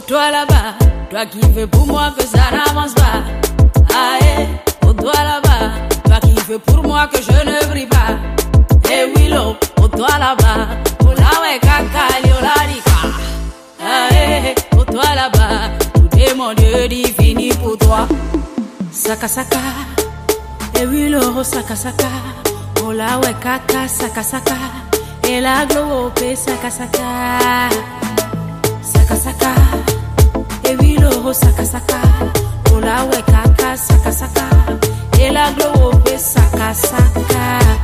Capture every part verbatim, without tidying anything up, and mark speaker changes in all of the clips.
Speaker 1: toi là-bas, toi qui veux pour moi que ça n'avance pas. Aïe, pour toi là-bas, toi qui veux pour moi que je ne brille pas. Eh oui, l'eau, pour toi là-bas, pour la ouais caca, l'iolarika. Aïe, pour toi là-bas, tout est mon Dieu divini pour toi. Saka saka, eh oui, l'eau, saka saka. Oh la ouais caca, saka saka. Et la globe, saka saka. Saka saka. Et oui, l'eau, saka saka. Oh la ouais caca, saka saka. Et la globe, saka saka.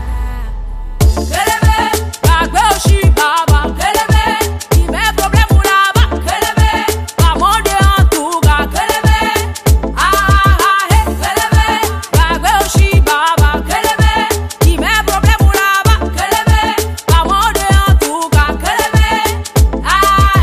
Speaker 1: Kelebe, bagbe oshi baba. Kelebe, il met problème ou là-bas. Kelebe, pas mon Dieu en tout cas. Kelebe, ah ah ah, kelebe, bagbe oshi baba. Kelebe, il met problème ou là-bas. Kelebe, pas mon Dieu en tout cas. Kelebe, ah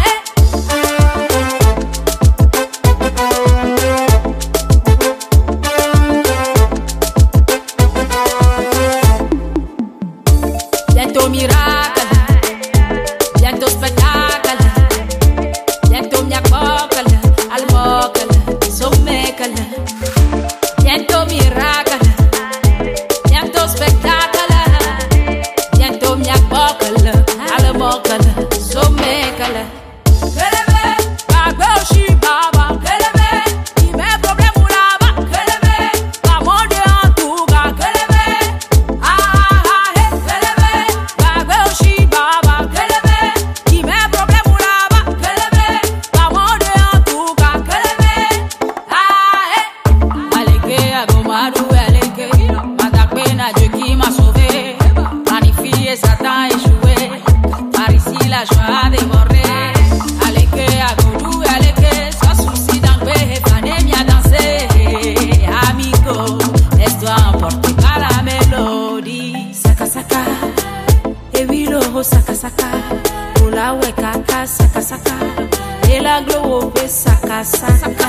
Speaker 1: bientôt miracle, bientôt spectacle, bientôt miakbokal, almokal, sommekal. Bientôt miracle, bientôt spectacle, bientôt miakbokal, almokal, sommekal. Kelebe, bagbe oshi baba. Kelebe, il met problème ou là-bas. Kelebe, pas mon Dieu en tout cas. Kelebe, ah ah ah, kelebe, bagbe oshi baba. Kelebe, il met problème ou là-bas. Kelebe, pas mon Dieu en tout cas. Kelebe, ah eh. Aleke agomadou aleke, madakbe na Dieu qui m'a sauvé. Planifié, Satan échoué. Par ici la joie a dévoré. Aleke agodou aleke, sans souci d'enlever, panem y'a dansé. Amigo, laisse-toi emporter par la mélodie. Saka saka, et oui l'eau saka saka. Oh la ouais caca, saka saka. Et la globe, saka saka.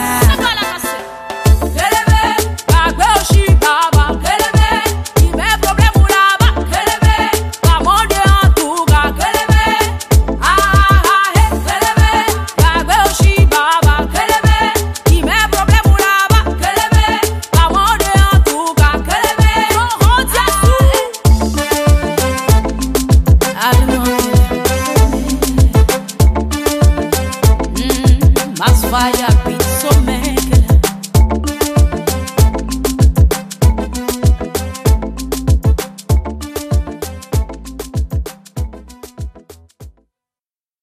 Speaker 1: Kelebe, bagbe oshi baba. Kelebe, il met problème ou là-bas. Kelebe, pas mon Dieu en tout cas. Kelebe, ah ah ah, kelebe, bagbe oshi baba. Kelebe, il met problème ou là-bas. Kelebe, pas mon Dieu en tout cas. Kelebe, on retient tout. Allons, hmm, Masvaya.